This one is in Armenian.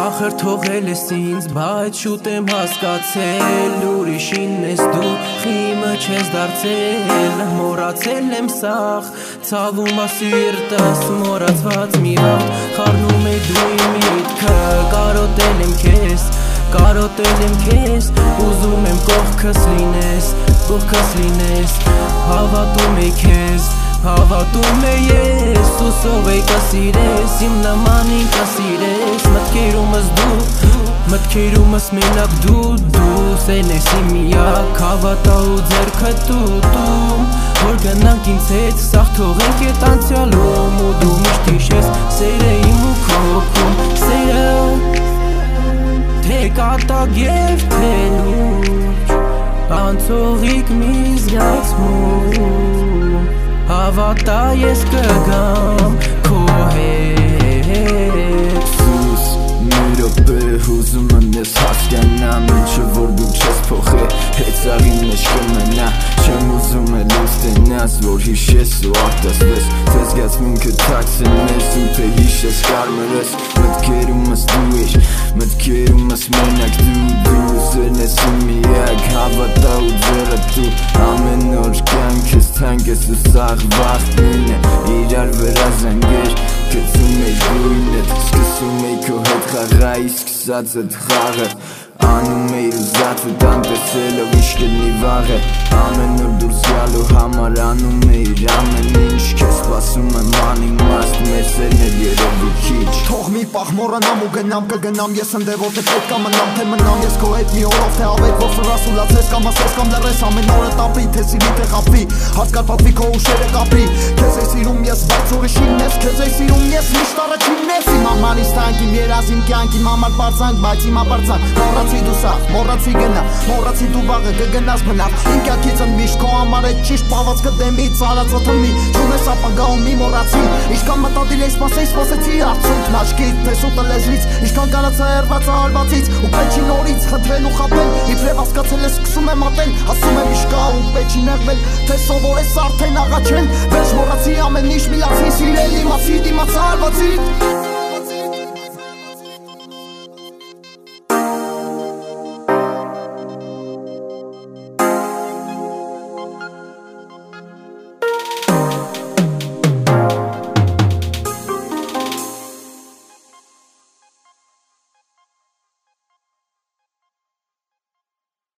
Ախր թողել ես ինձ, բայց շուտ եմ հասկացել ուրիշին ես դու խիմը չես դարձել Մոռացել եմ սաղ, ցավում ա սիրտս մոռացված մի վաղ Խառնում է դու իմ միտքը, կարոտել եմ քեզ Ուզում եմ կողքս լինես Հավատում է քեզ, հավատում է ես Ուսով է կսիրես, իմ նմանին կսիրես Մտքերումս մենակ դու Սեն ես իմ միակ, հավատա ու ձեռքը տուտում Որ գնանք ինձ հետ, սաղ թողենք էտ անցյալում Ու դու միշտ հիշես, սերը իմ ու քոքում Սերը, թե կատակ և թե լուրջ Անցողիկ մի զգացմում Հավատա ես կգամ քո հետ Սուս մի րոպե հուզում եմ ես հասկանամ Ինչը որ դու չես փոխե հեծաղին մեջ կմնա Չեմ ուզում էլ ինձ տենաս որ հիշես ու արտասվես Թե զգացմունքը թաքցնես ու թե հիշես կարմրես Մտքերումս դու ես, մտքերումս մենակ դու Սերն ես իմ միակ, հավատա ու ձեռը դու Ամեն օր կյանքս թանկ ես ու սաղ վաղ նույն է Իրար վրա զանգեր, գծում էի գույնդ Սկսում էի քո հետ խաղայի, սկսած էդ խաղը Անում էիր ուզածդ անտեսելով ինչ կլինի վաղը Ամեն օր դուրս գալու համար անում էիր ամեն ինչ Քեզ սպասում եմ անիմաստ, մեր սերն էլ երևի քիչ Թող մի պահ մոռանամ ու գնամ կգնամ Ես ընդ է որ թե պետք է մնամ թե մնամ Ես քո հետ մի օրով թե ավետ որ սրասուլացես կամ ասես կամ լռես Ամեն օրը տապի թե սիրի թե խապվի Հազկարպատվի քո ուշերը կապրի Քեզ էի սիրում ես բայց ուրիշին ես Քեզ էի սիրում ես միշտ առաջինն ես Իմ ամանից թանկ իմ երազ իմ կյանք իմ համար պարծանք բայց իմ ապարծանք Մոռացի դու սաղ, մոռացի գնա Մոռացի դու վաղը կգնաս բնավ Իմ կյանքից ընդմիշտ քո համար է ճիշտ պահվածքը դեմից արածը թմի Չունես ապագայում մի մոռացի Ինչքան մտադիր էի սպասեցի արդյունքն աչքից թե սուտը լեզվից Ինչքան կարացա հեռվածա հալվածից ու պեչի նորից խնդրել ու խապել Իբրև հասկացել ես սկսում եմ ատել Ասում եմ իշկա ու պեչի նեղվել Թե սովոր ես արդեն աղաչել Վերջ մոռացի ամեն ինչ միացի սիրել իմացի դիմացա հալվածից